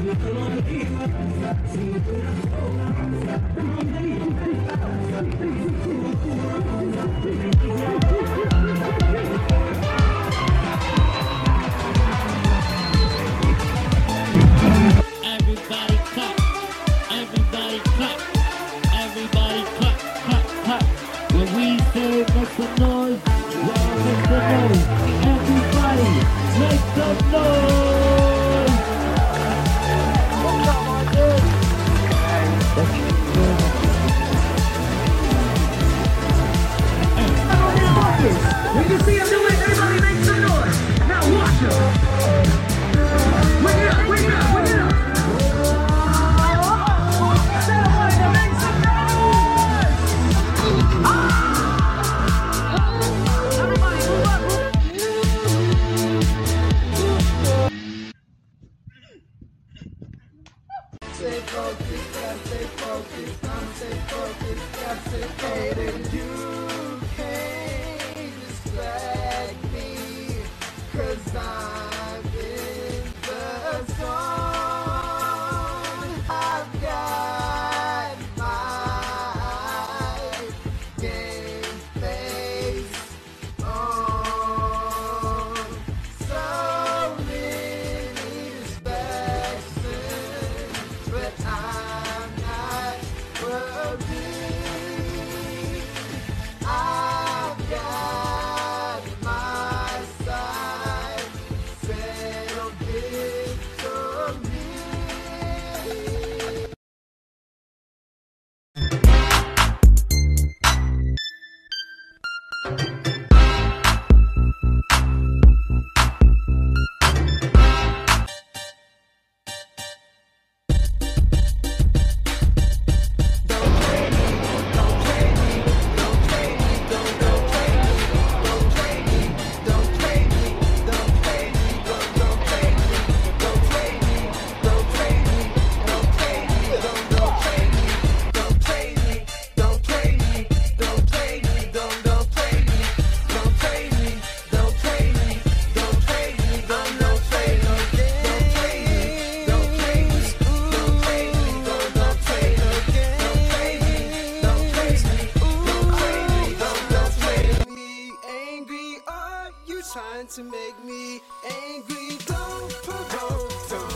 To make me angry, don't provoke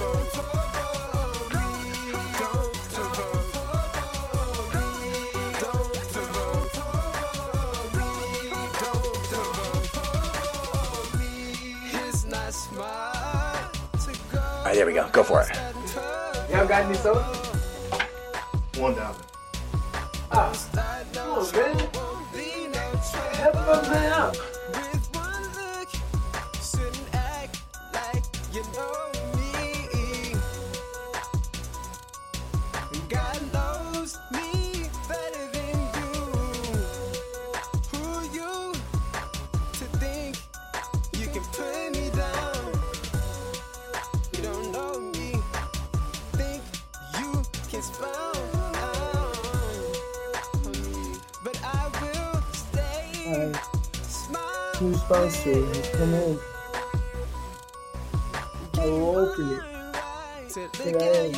me, don't provoke me, don't provoke me, don't provoke me. It's not smart to go. All right, there we go. Go for it. Y'all got any soda? $1. Ah, come on, man. Help us man up. You know me. God knows me better than you. Who you to think you can put me down? You don't know me. Think you can spell out me. But I will stay. Smile. Who's sponsored? Come in. I will open it. Today,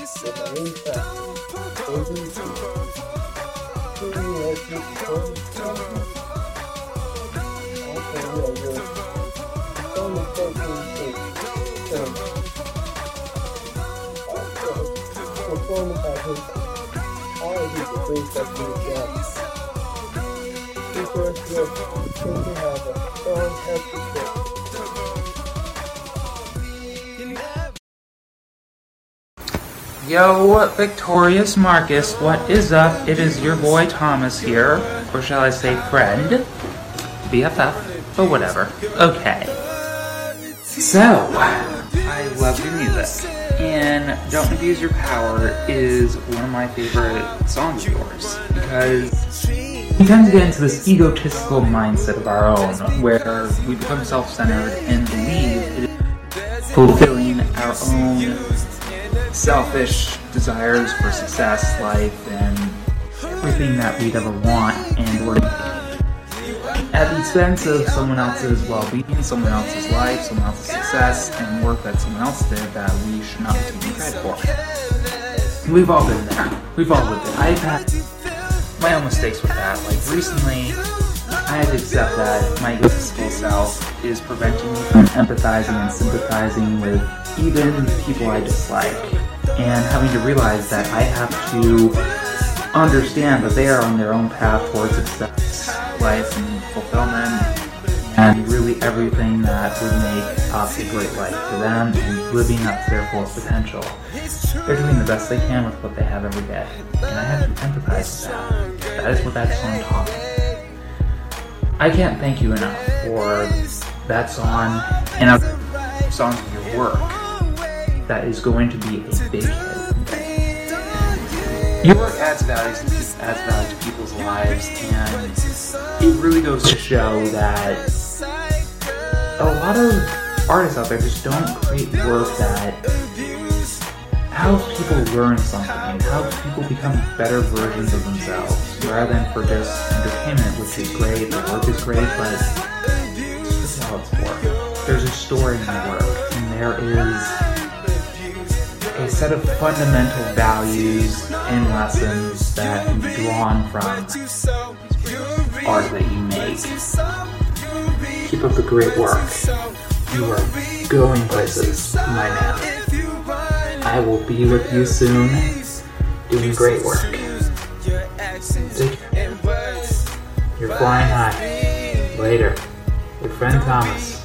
Yo, Victorious Marcus, what is up? It is your boy Thomas here, or shall I say friend? BFF, but whatever. Okay. So, I love your music, and Don't Abuse Your Power is one of my favorite songs of yours, because we tend to get into this egotistical mindset of our own, where we become self-centered and believe it is fulfilling our own selfish desires for success, life, and everything that we'd ever want, and we're at the expense of someone else's well-being, someone else's life, someone else's success, and work that someone else did that we should not be taking credit for. We've all been there. We've all lived it. I've had my own mistakes with that. Like recently, I had to accept that my egotistical self is preventing me from empathizing and sympathizing with even people I dislike, and having to realize that I have to understand that they are on their own path towards success, life, and fulfillment, and really everything that would make up a great life for them and living up to their fullest potential. They're doing the best they can with what they have every day, and I have to empathize with that. That is what that song taught me. I can't thank you enough for that song and other songs of your work. That is going to be a big hit. Your work adds value to people's lives, and it really goes to show that a lot of artists out there just don't create work that helps people learn something, helps people become better versions of themselves, rather than for just entertainment, which is great, the work is great, but that's all it's for. There's a story in the work, and there is a set of fundamental values and lessons that can be drawn from art that you make. Keep up the great work. You are going places, my man. I will be with you soon, doing great work. Take care. You're flying high. Later. Your friend Thomas.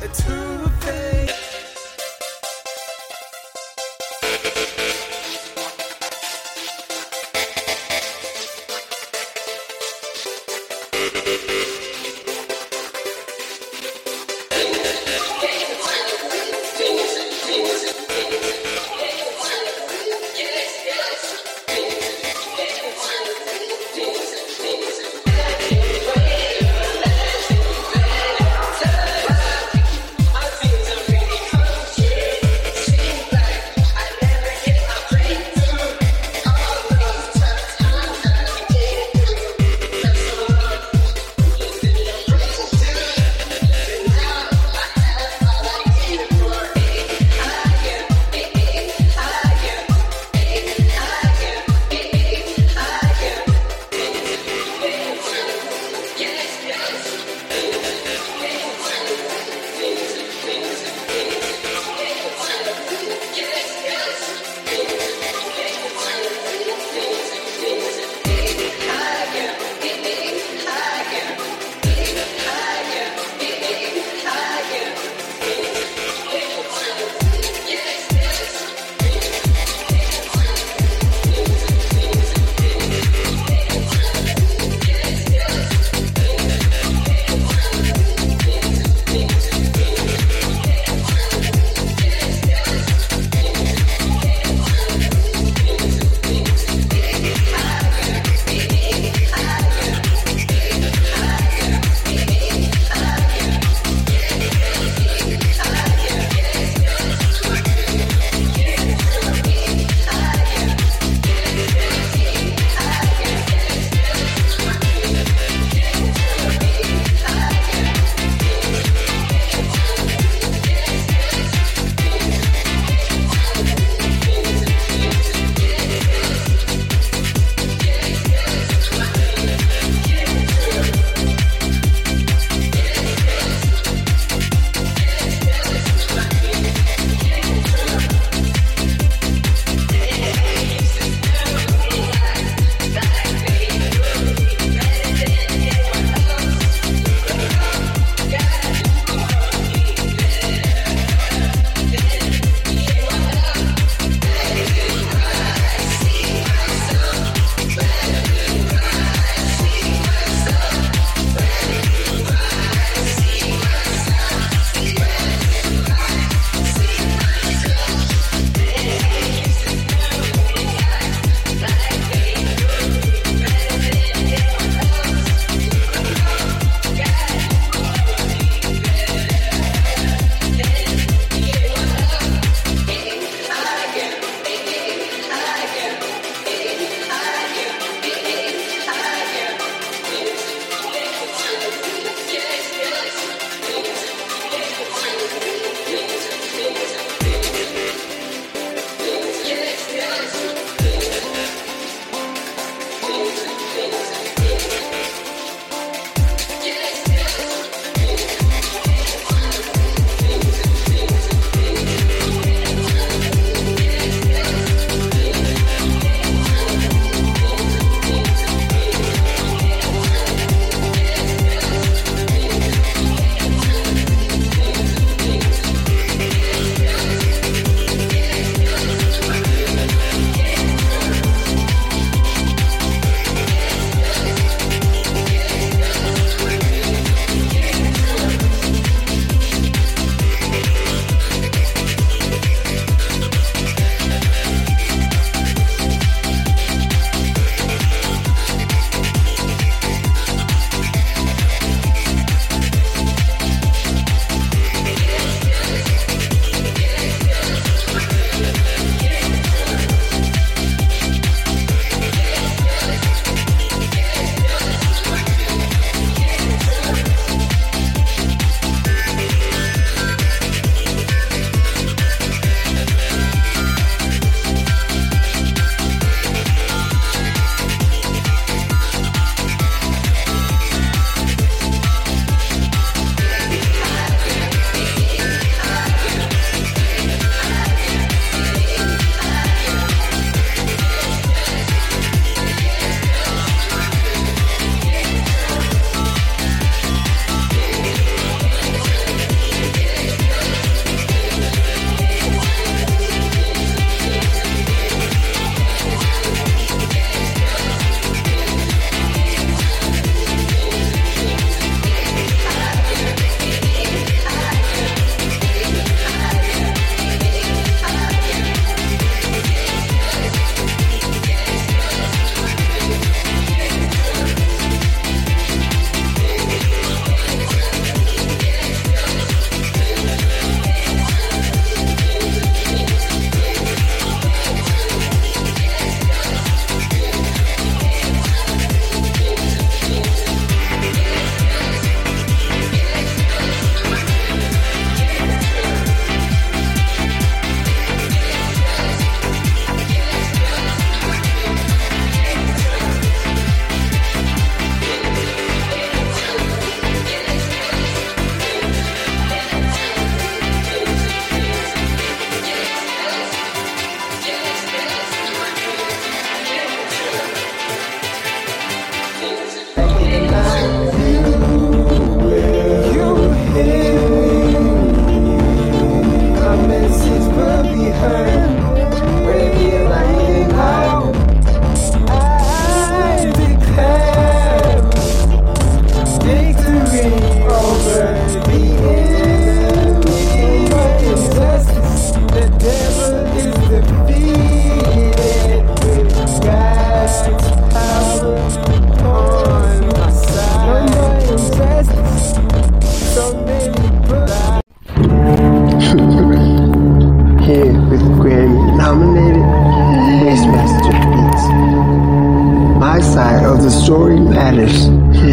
story matters.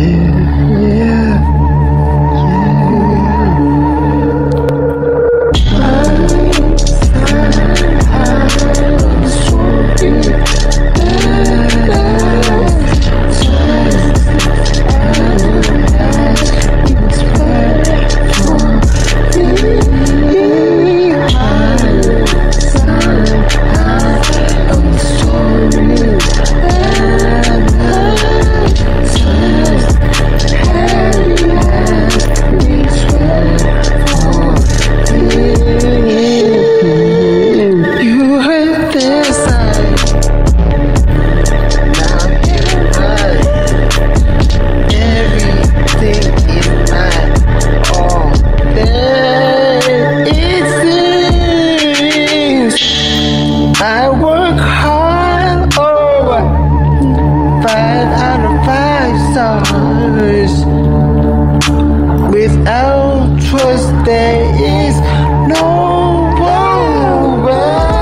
Without trust, there is no world.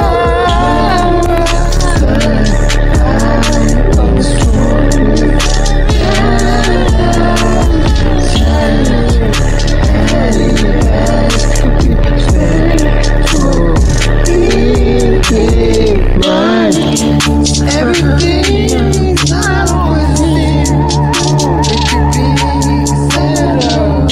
Everything's not always it could be settled.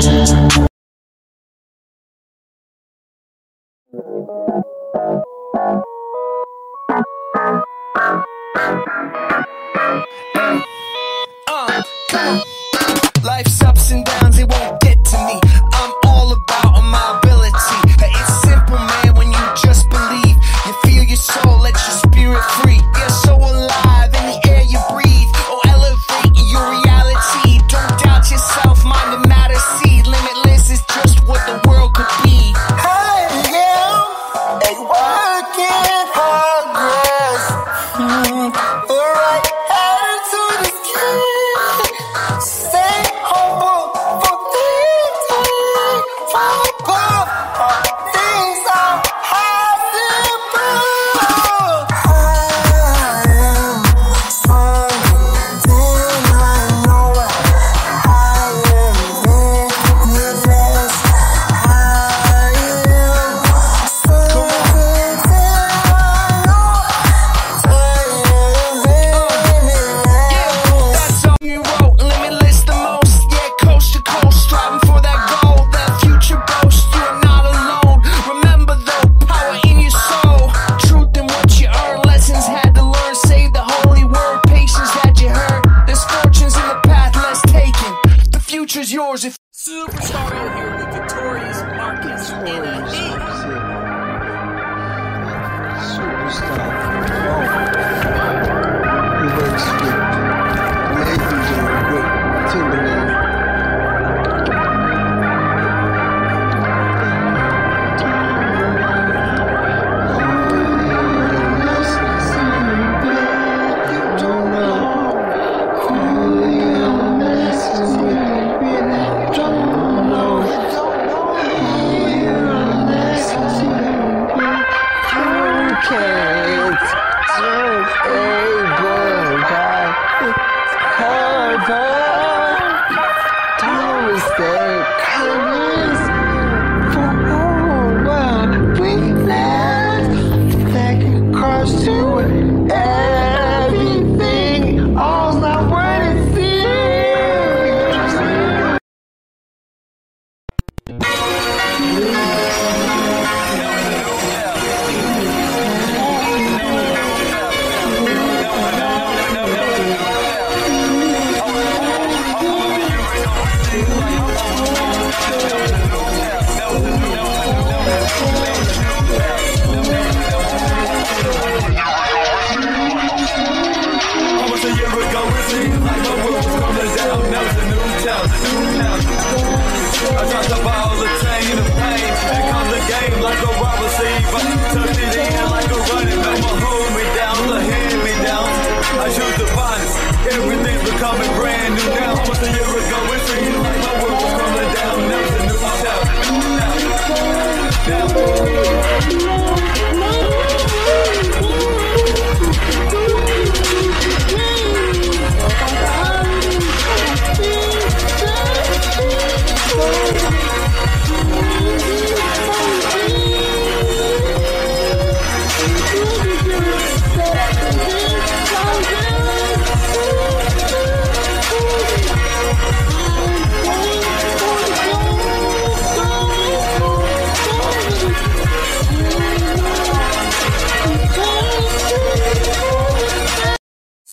Life's ups and downs, it won't get to me. I'm all about my ability. It's simple, man, when you just believe. You feel your soul, let your spirit free. You're so alive in the air you breathe. Oh, elevate your reality. Don't doubt yourself, mind the matter. See, limitless is just what the world could be. I am a work in progress. The right attitude is key. Stay humble for things from above. Things are possible. I am something I know. I am limitless. I am something I know.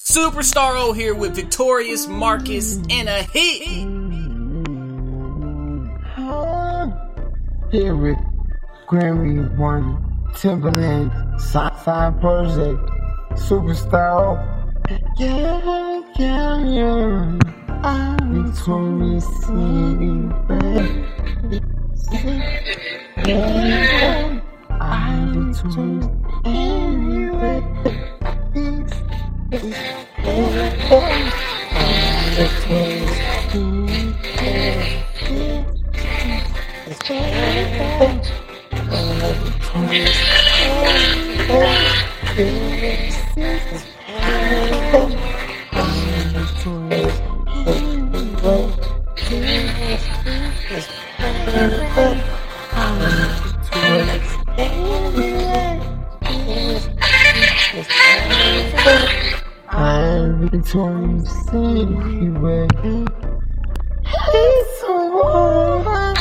Superstar O here with Victorious Marcus and a hit. Here with Grammy One, Timberland, Sci-Fi Project, Superstar. Yeah. I'm Victorious City, baby. Yeah. I'm Victorious anyway. I'm Victorious City, baby. Hey, so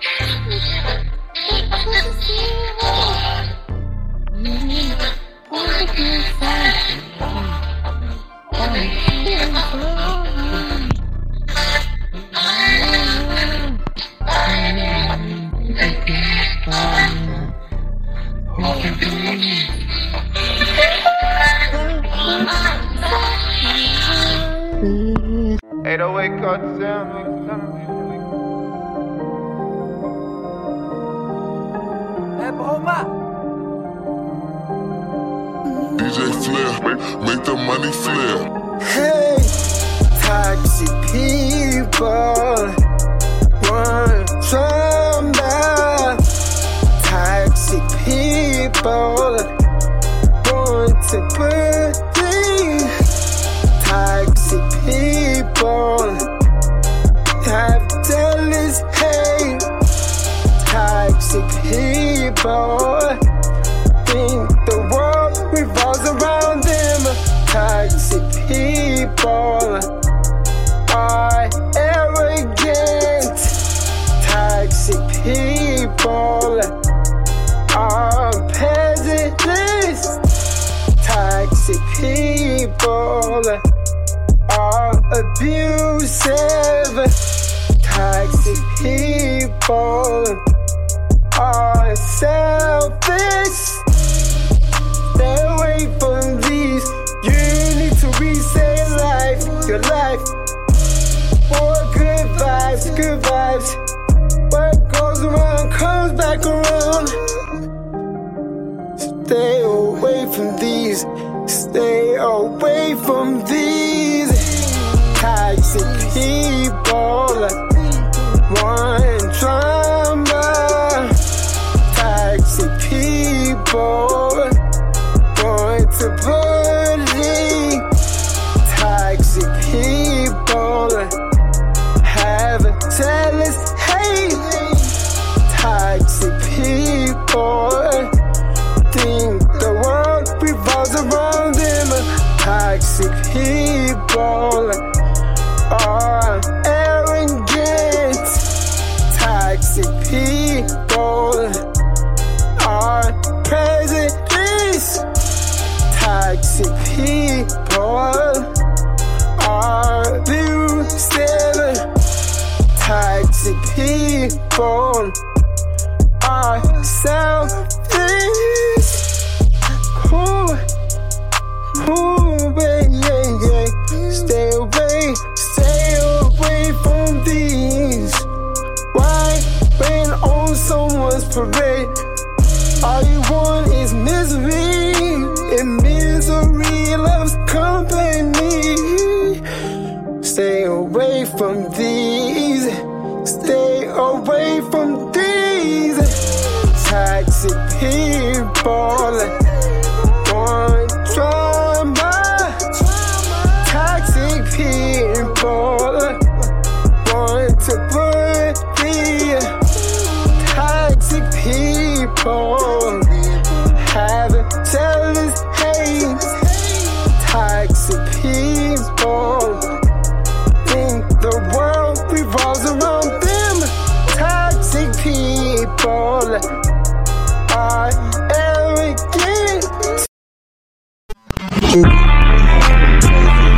DJ Flair, make the money flare. hey, toxic people want drama. Toxic people want to believe. Toxic people have jealous hate. Toxic people think the world revolves around them. Toxic people are arrogant. Toxic people are peasants. Toxic people are abusive. Toxic people are selfish. Stay away from these. You need to reset your life. For good vibes, good vibes. What goes around comes back around. Stay away from these. Stay away from these. Toxic people want drama. Toxic people want to bully. Toxic people have jealous hate. Toxic people think the world revolves around them. Toxic people are arrogant. Toxic people are prejudice. Toxic people are abusive. Toxic people are selfish. Yeah. Stay away from these. Why rain on someone's parade? All you want is misery, and misery loves company. Stay away from these. Stay away from these. Toxic people want drama. Toxic people want to bully. Toxic people have jealous hate. Toxic people think the world revolves around them. Toxic people are arrogant.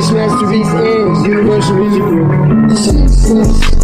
Fresh Masterpiece and Universal Music Group.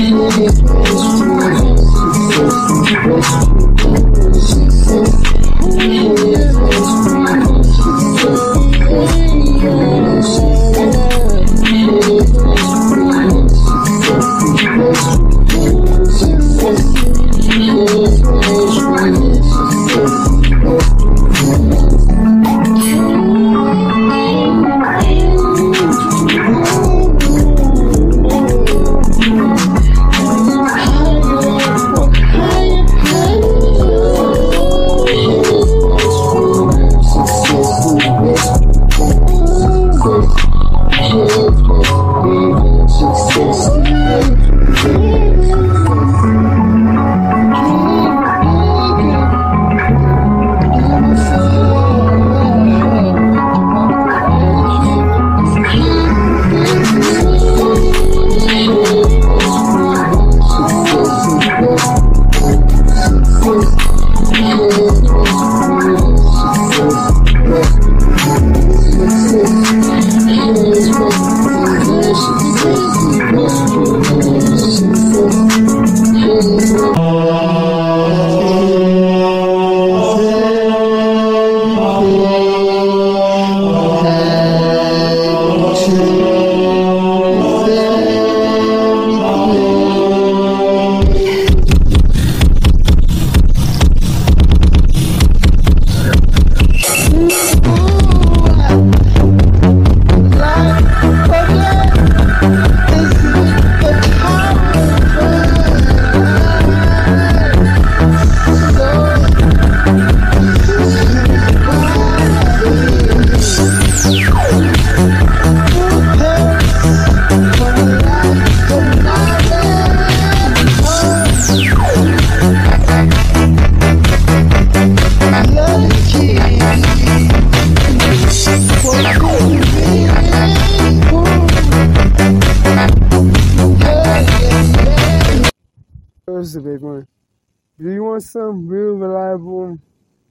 Here's the big one. Do you want some real reliable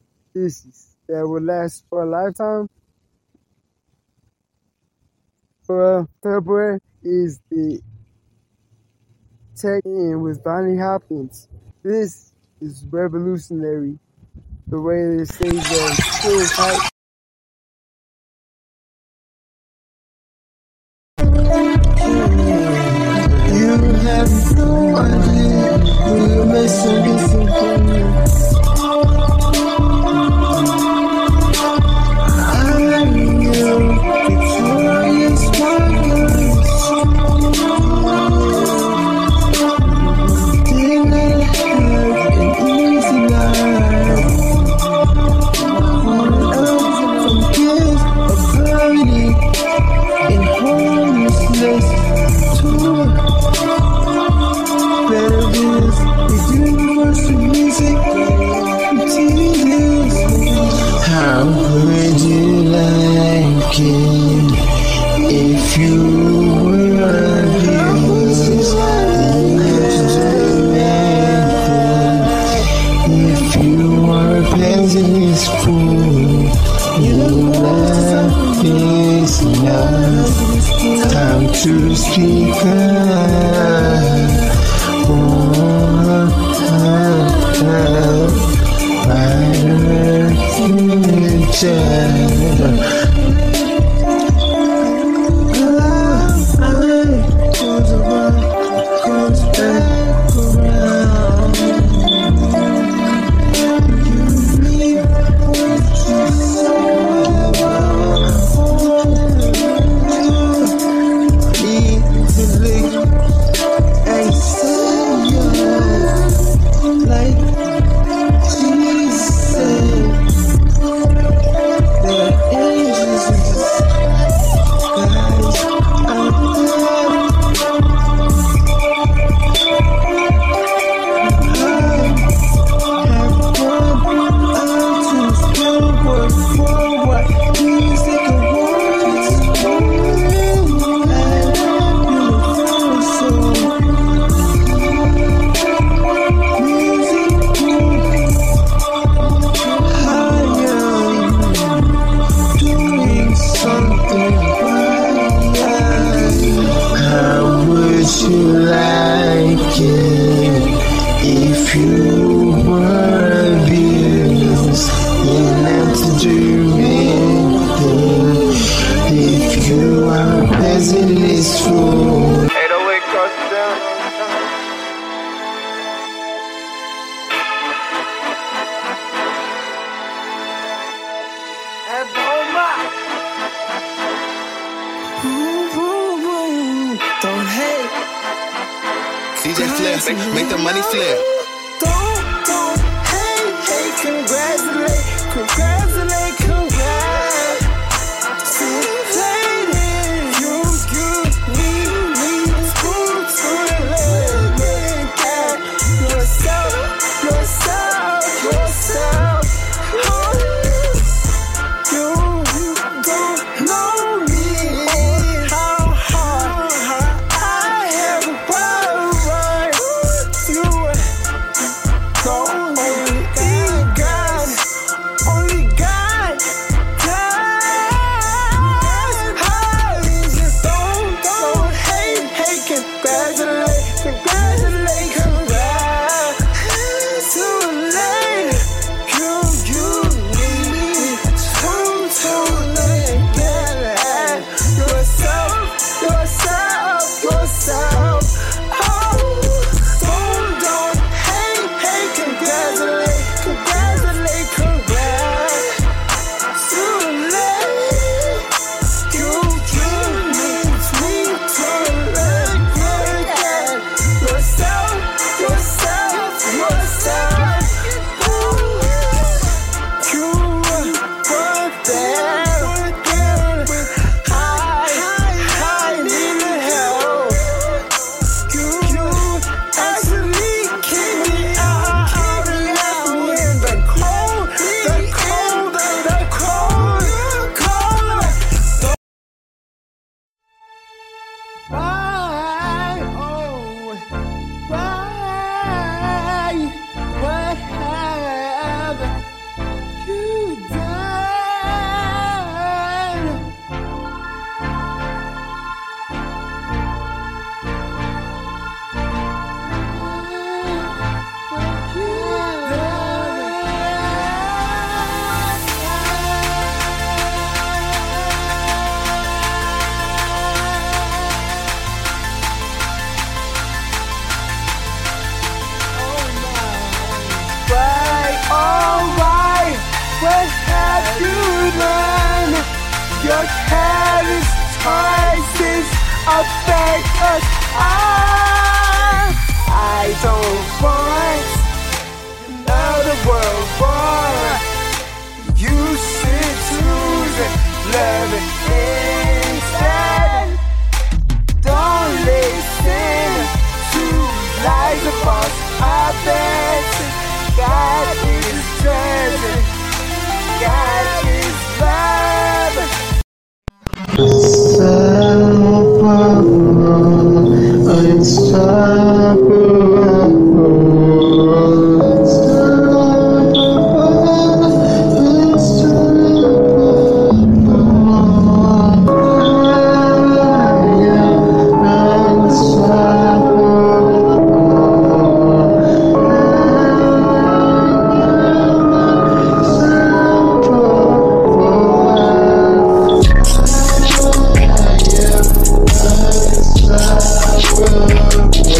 pieces that will last for a lifetime? Well, February is the Tech In with Bonnie Hopkins. This is revolutionary. The way they say the still tight. You have no idea who you're messing with. I knew Victoria's Marcus did not have an easy life. From kids of party and homelessness to better is with universal music. How would you like it if you were abused? You have to do anything. If you are a peasant's fool, your life is enough. Time to speak up. Like Jesus said, there is Don't hate. DJ Flair, make the money flip. Don't hate, congratulate, congrats. What have you done? Your careless choices affect us. I don't want another world war. You should choose love instead. Don't listen to lies about others. God is judging. God is love. Unstoppable.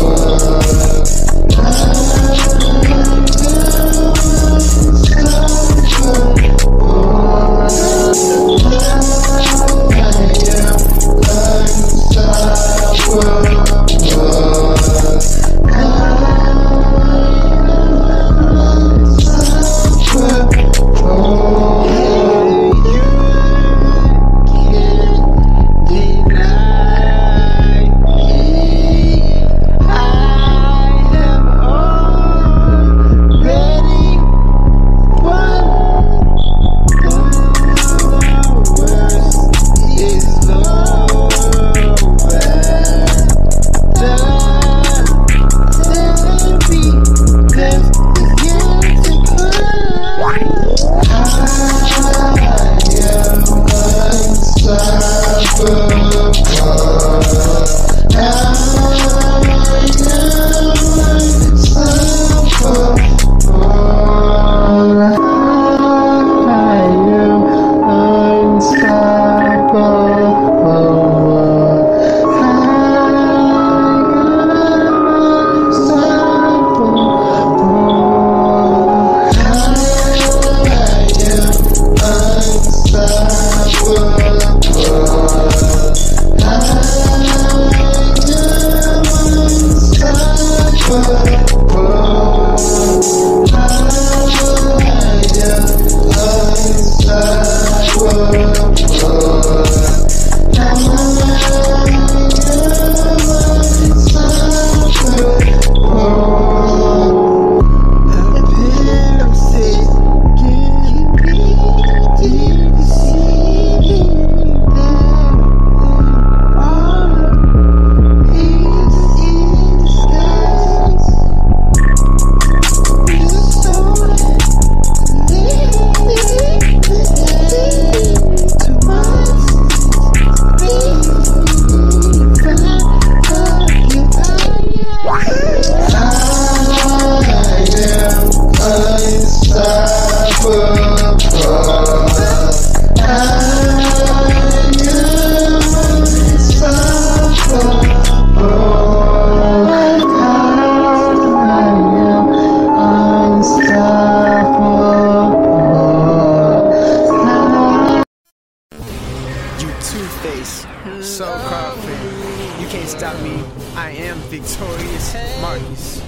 So-called fan. You can't stop me. I am Victorious Marcus.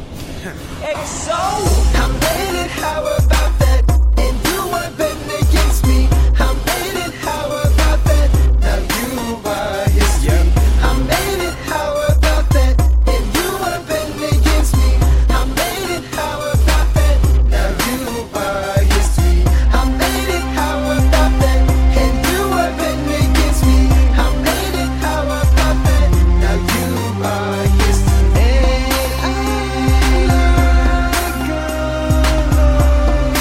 I made it, how about that? And you were betting against me. I made it, how about that? Now you are history. I made it, how about that? And you were betting against me. I made it, how about that? Now you are history. I made it, how about that? And you were betting against me. I made it, how about that? Now you are history. And I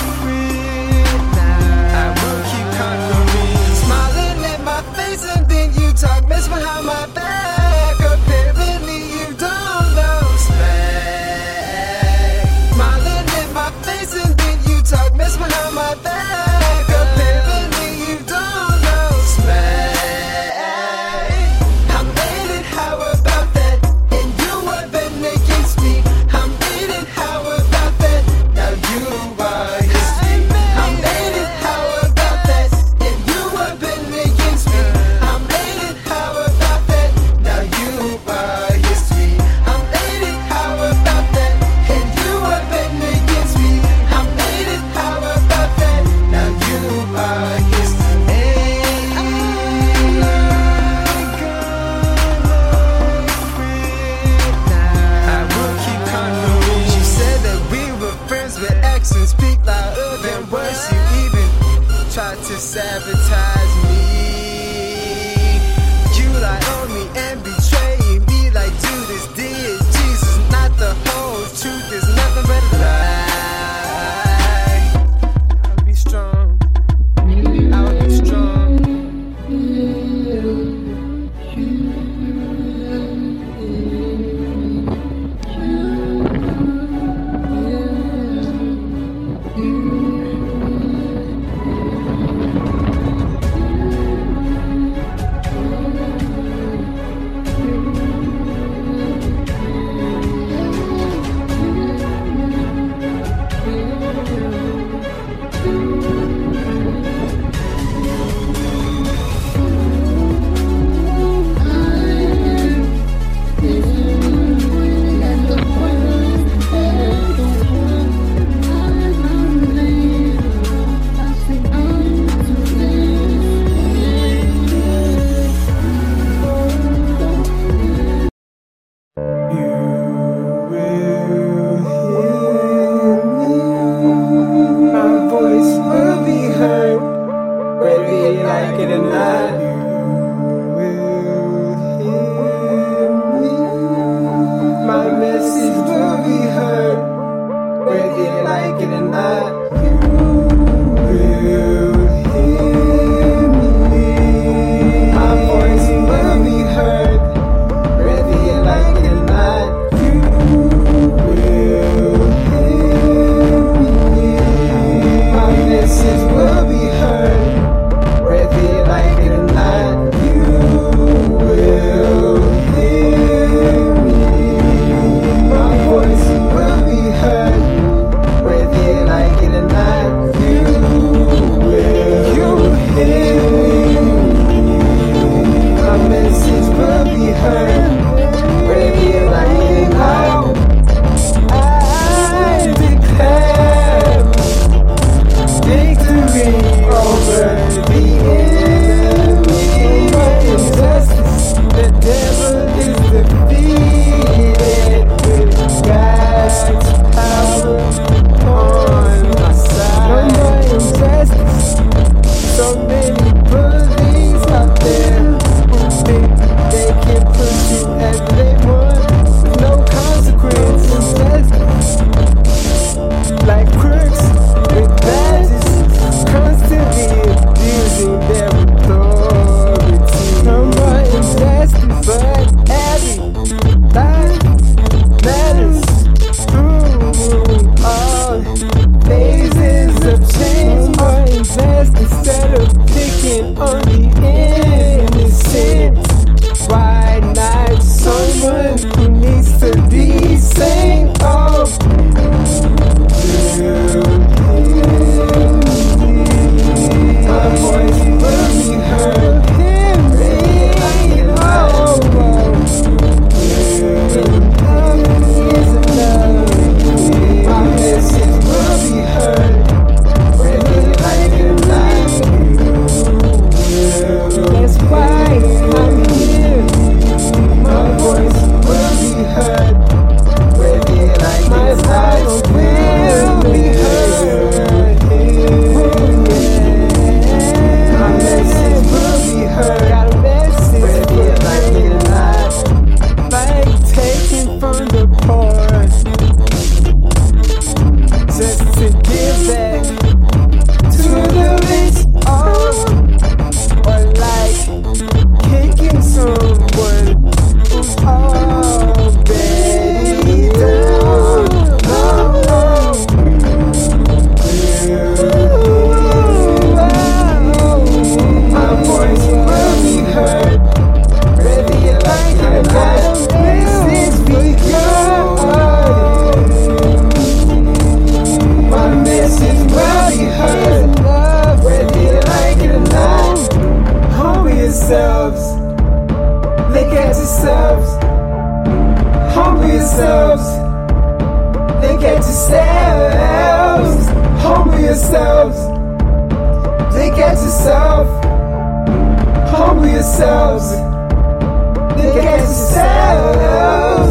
yourselves. Look at yourself. Humble yourselves. Look at yourselves.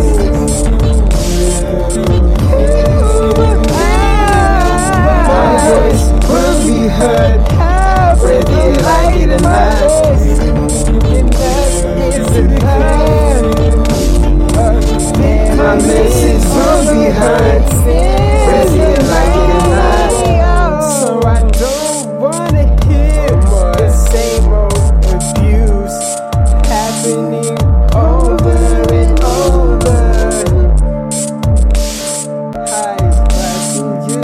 My voice will be heard, whether you like it or not. My message will be heard, whether you like it or not. So I don't wanna hear the same old abuse happening over and over. Highest classing you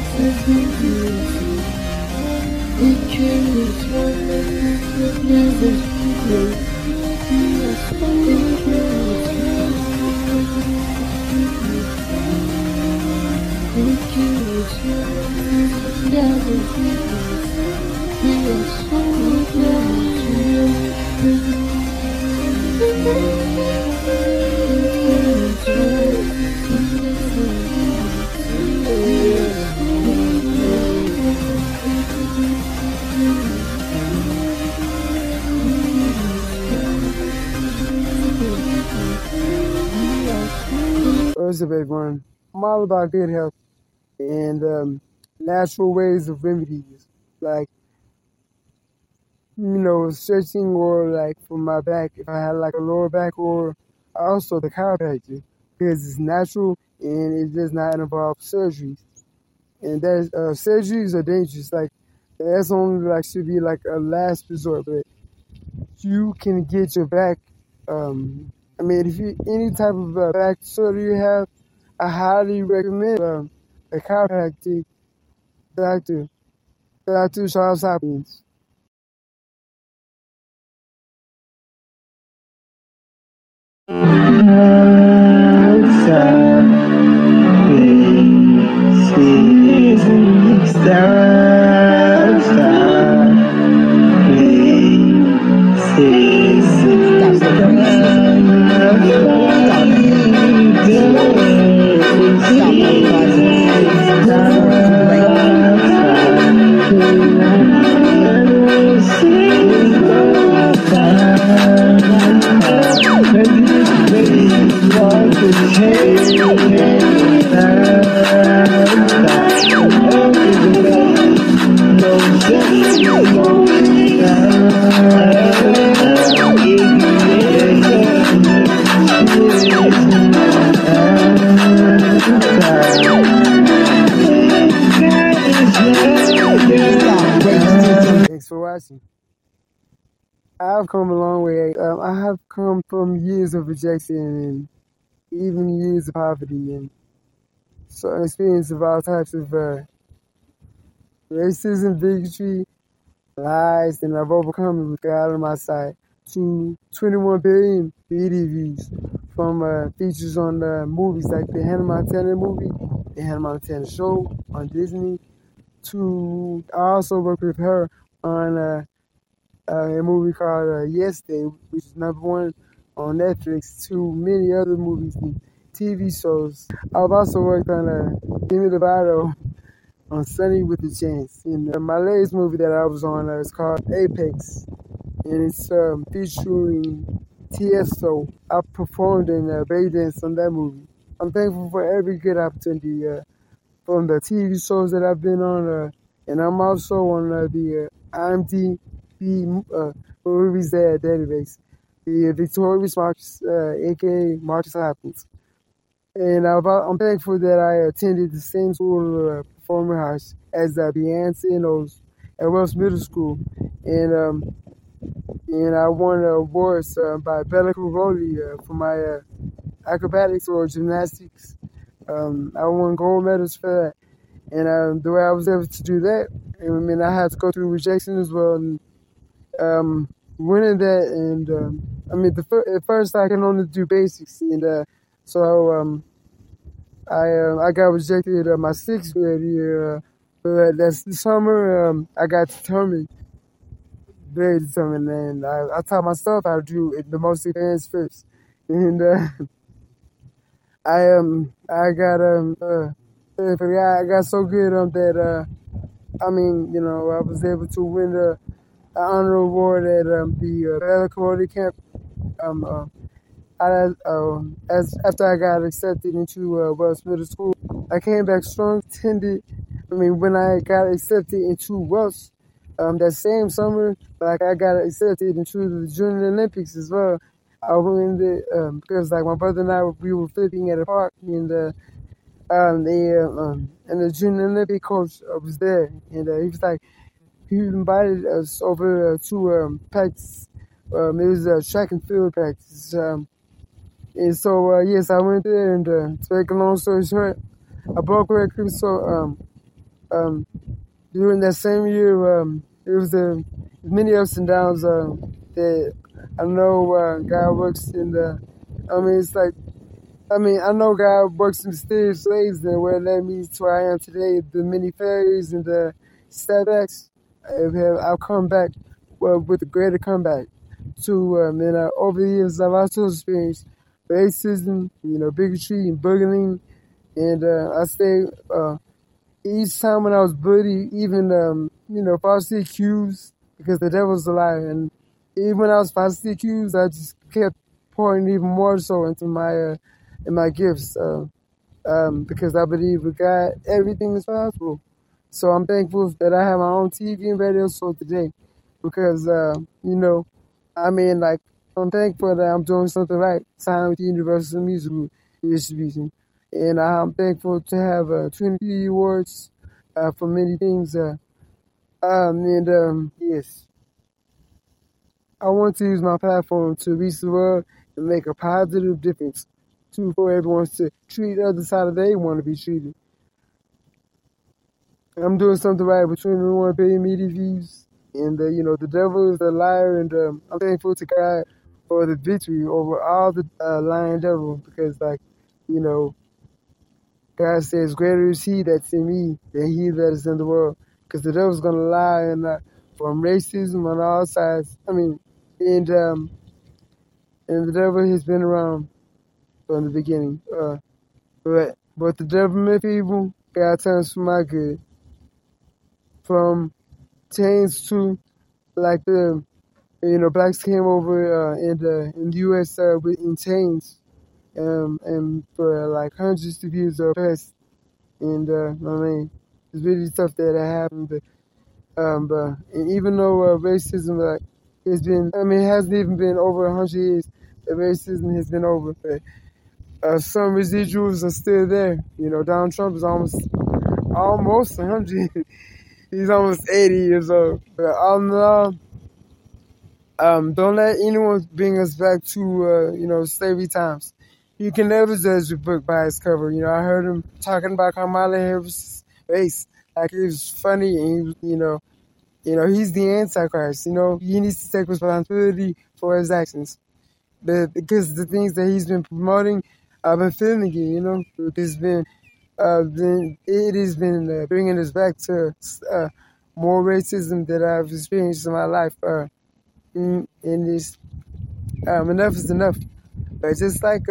It's a big one. I'm all about good health and natural ways of remedies, like, stretching or like for my back, if I had like a lower back, or also the chiropractor, because it's natural and it does not involve surgeries. And that surgeries are dangerous. Like, that's only like should be like a last resort, but you can get your back. If you any type of back disorder you have, I highly recommend a chiropractic doctor, Dr. Charles Hopkins. Thanks for watching. I've come a long way. I have come from years of rejection and even years of poverty and so experience of all types of racism, bigotry, lies, and I've overcome it with God on my side. To 21 billion video views from features on movies like the Hannah Montana movie, the Hannah Montana show on Disney. To I also worked with her on a movie called Yesterday, which is #1 on Netflix, to many other movies and TV shows. I've also worked on Demi Lovato on Sunny with a Chance. And my latest movie that I was on is called Apex, and it's featuring Tiesto. I performed in Baydance on that movie. I'm thankful for every good opportunity from the TV shows that I've been on, and I'm also on the IMDb movies database, the Victorious Marcus, aka Marcus Hopkins. And I'm thankful that I attended the same school performing arts as Beyonce and those at Wells Middle School, and I won awards by Bella Caroli for my acrobatics or gymnastics. I won gold medals for that, and the way I was able to do that, I had to go through rejection as well, and winning that, and at first I can only do basics, and so I got rejected my 6th grade year, but that's the summer I got determined, very determined, and I taught myself how to do it the most advanced first, and I got so good that I was able to win the honor award at the Bella Caroli camp. After I got accepted into Wells Middle School, I came back strong. When I got accepted into Wells, that same summer, I got accepted into the Junior Olympics as well. I went because my brother and I we were flipping at a park, and the Junior Olympic coach was there, and he was he invited us over to practice. It was a track and field practice. And so, yes, I went there, and to make a long story short, I broke records. So, during that same year, it was many ups and downs that I know God works in the. I know God works in mysterious ways that where it led me to where I am today. The many failures and the setbacks, I've come back with a greater comeback. Over the years, I've also experienced racism, bigotry and bullying, and I stay. Each time when I was bullied, even falsely accused, because the devil's a liar, and even when I was falsely accused, I just kept pouring even more so into my gifts, because I believe with God everything is possible. So I'm thankful that I have my own TV and radio show today, because I'm thankful that I'm doing something right, signed with the Universal Music Group Distribution. And I'm thankful to have 23 awards for many things. Yes, I want to use my platform to reach the world and make a positive difference for everyone to treat others how they want to be treated. I'm doing something right with 21 billion media views. And, the devil is a liar. And I'm thankful to God for the victory over all the lying devil, because, God says, greater is he that's in me than he that is in the world. Because the devil's going to lie and from racism on all sides. And the devil has been around from the beginning. But the devil meant for evil, God turns for my good. From chains to, blacks came over in the U.S. In chains. And for hundreds of years oppressed, and it's really tough that happened. But even though racism it hasn't even been over 100 years that racism has been over, but some residuals are still there. Donald Trump is almost 100. He's almost 80 years old. But all in all, don't let anyone bring us back to slavery times. You can never judge a book by its cover. I heard him talking about Kamala Harris' race. It was funny, and he's the Antichrist. He needs to take responsibility for his actions. Because the things that he's been promoting, I've been feeling it. It has been bringing us back to more racism that I've experienced in my life. And enough is enough. But just like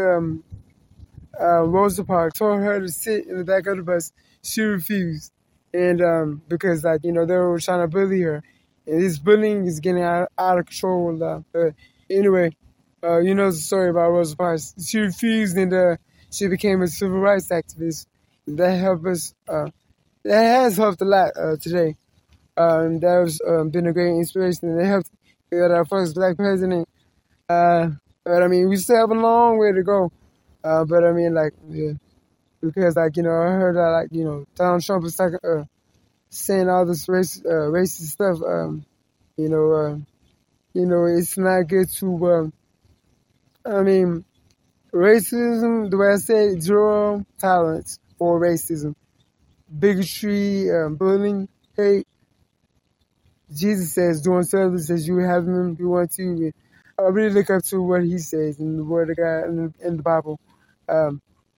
Rosa Parks told her to sit in the back of the bus, she refused. And because they were trying to bully her. And this bullying is getting out of control. But anyway, the story about Rosa Parks. She refused, and she became a civil rights activist. That helped us. That has helped a lot today. And that was been a great inspiration. And it helped get our first black president. But we still have a long way to go. Because I heard that Donald Trump was saying all this racist stuff. It's not good to. Racism. The way I say it, zero tolerance for racism, bigotry, bullying, hate. Jesus says, "Do unto others as you would have them do unto you." I really look up to what he says in the Word of God in the Bible. God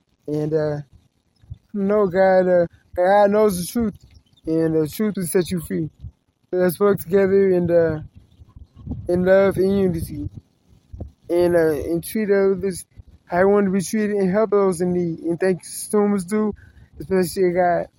knows the truth, and the truth will set you free. So let's work together in love and unity, and treat others how I want to be treated, and help those in need. And thank you so much, especially God.